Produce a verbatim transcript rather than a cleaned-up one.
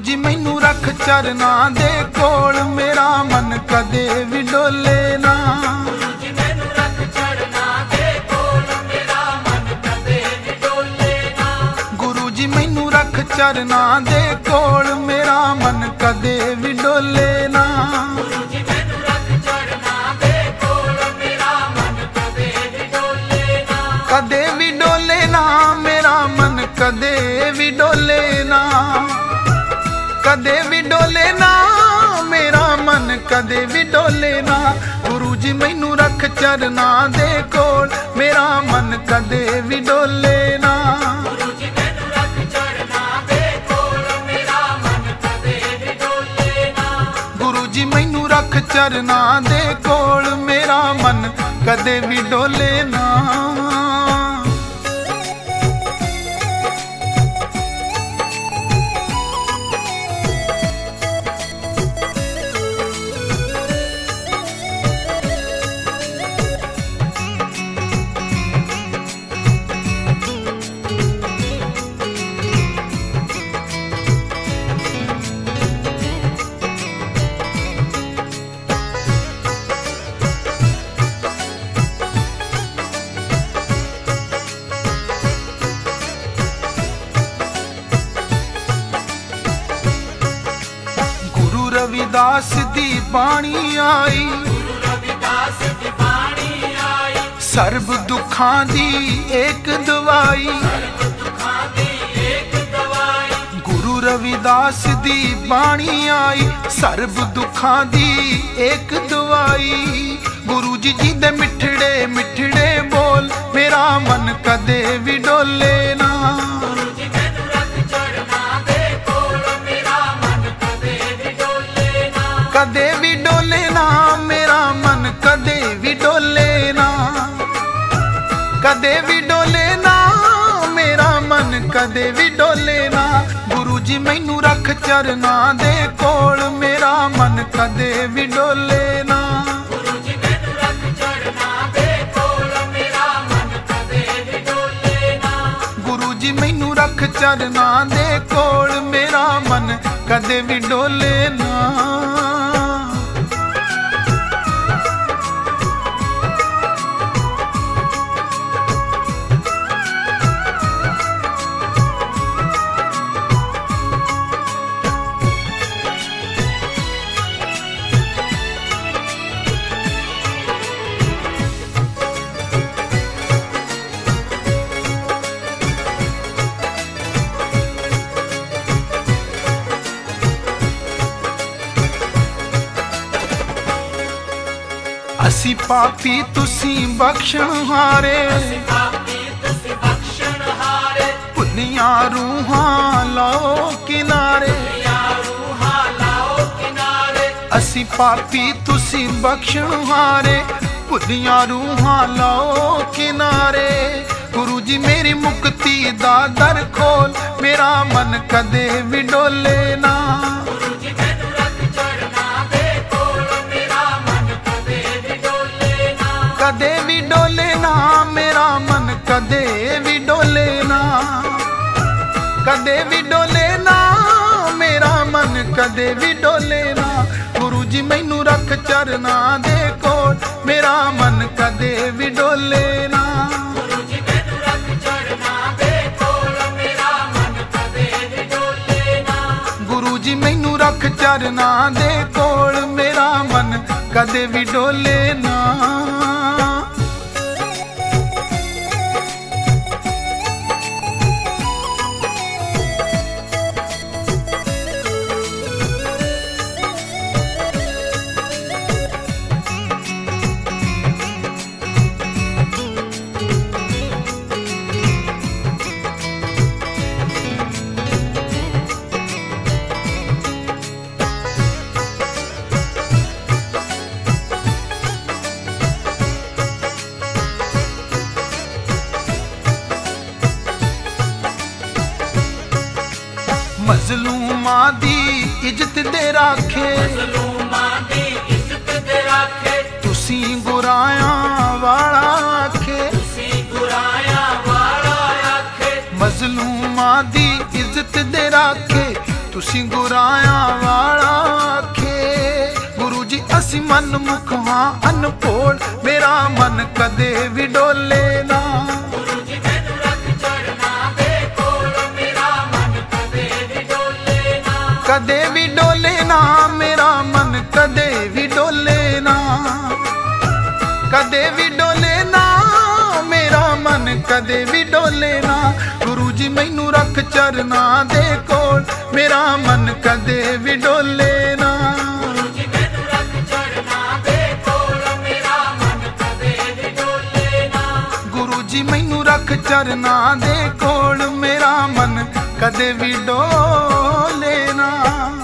जी मैनू रख चरना दे कोल, मेरा मन कदे भी डोले ना। गुरु जी मैनू रख चरना दे कोल, मेरा मन कदे भी डोले ना। गुरु जी मैनू रख चरना दे कोल, मेरा मन कदे भी डोले ना। गुरु जी मैनू रख चरना दे कोल, मेरा मन कदे भी डोले ना। कदे भी डोले ना मेरा मन कदे भी डोले ना। कदे भी डोले ना मेरा मन कदे भी डोले ना। गुरु जी मैनू रख चरना दे कोल, मेरा मन कदे भी डोले ना। गुरु जी मैनू रख चरना दे कोल, मेरा मन कदे भी डोले ना। गुरु जी मैनू रख चरना दे कोल, मेरा मन कदे भी डोले ना। रविदास दी बाणी आई, गुरु रविदास दी बाणी आई। सर्ब दुखां दी एक दवाई, सर्ब दुखां दी एक दवाई। गुरु रविदास दी बाणी आई, सर्ब दुखां दी एक दवाई। गुरु जी जी दे मिठड़े मिठड़े बोल, मेरा मन कदे भी डोले ना। गुरु जी मैनू रख चरना दे कोल, मेरा मन कदे भी डोले ना। कदे भी डोले ना मेरा मन कदे भी डोले ना। कदे भी डोले ना मेरा मन कदे भी डोले ना। गुरु जी मैनू रख चरना दे कोल, मेरा मन कदे भी डोले ना। गुरु जी मैनू रख चरना दे कोल, मेरा मन कदे भी डोले ना। गुरु जी मैनू रख चरना दे कोल, मेरा मन कदे भी डोले ना। असी पापी तुसी बख्शण हारे, पापी तुसी बख्शण हारे। भुलियां रूहां लाओ किनारे। या रूहां लाओ किनारे। असी पापी तुसी बख्शण हारे, भुलियां रूहां लाओ किनारे। गुरु जी मेरी मुक्ति दा दर खोल, मेरा मन कदे भी डोले ना। गुरु जी मैनू रख चरना दे कोल, मेरा मन कदे भी डोले ना। कदे भी डोले ना मेरा मन कदे भी डोले ना। कदे भी डोले ना मेरा मन कदे भी डोले ना। गुरु जी मैनू रख चरना दे कोल, मेरा मन कदे भी डोले ना। गुरु जी मैनू रख चरना दे कोल, मेरा मन कदे भी डोले ना। गुरु जी मैनू रख चरना दे कोल, मेरा मन कदे भी डोले ना। मजलूमां दी इज्जत दे राखे, मजलूमां दी इज्जत दे राखे। तुसी गुरायां वाला आखे। तुसी गुरायां वाला आखे। मजलूमां दी इज्जत दे राखे, ਤੁਸੀਂ ਗੁਰਾਇਆ ਵਾਲਾ ਆਖੇ। ਗੁਰੂ ਜੀ ਅਸੀਂ ਮਨ ਮੁਖ ਹਾਂ ਅਨਭੋਲ, ਮੇਰਾ ਮਨ ਕਦੇ ਵੀ ਡੋਲੇ ਨਾ। ਗੁਰੂ ਜੀ ਮੈਨੂੰ ਰੱਖ ਚੜਨਾ ਦੇ ਕੋਲ, ਮੇਰਾ ਮਨ ਕਦੇ ਵੀ ਡੋਲੇ ਨਾ। ਕਦੇ ਵੀ ਡੋਲੇ ਨਾ ਮੇਰਾ ਮਨ ਕਦੇ ਵੀ ਡੋਲੇ ਨਾ। ਕਦੇ ਵੀ ਡੋਲੇ ਨਾ ਮੇਰਾ ਮਨ ਕਦੇ ਵੀ ਡੋਲੇ ਨਾ। ਗੁਰੂ ਜੀ ਮੈਨੂੰ ਰੱਖ ਚਰਨਾ ਦੇ ਕੋਲ, ਮੇਰਾ ਮਨ ਕਦੇ ਵੀ ਡੋਲੇ ਨਾ। ਗੁਰੂ ਜੀ ਮੈਨੂੰ ਰੱਖ ਚੜਨਾ ਦੇ ਕੋਲ, ਮੇਰਾ ਮਨ ਕਦੇ ਵੀ ਡੋਲੇ ਨਾ। ਗੁਰੂ ਜੀ ਮੈਨੂੰ ਰੱਖ ਚਰਨਾ ਦੇ ਕੋਲ, ਮੇਰਾ ਮਨ ਕਦੇ ਵੀ ਡੋਲੇ ਨਾ।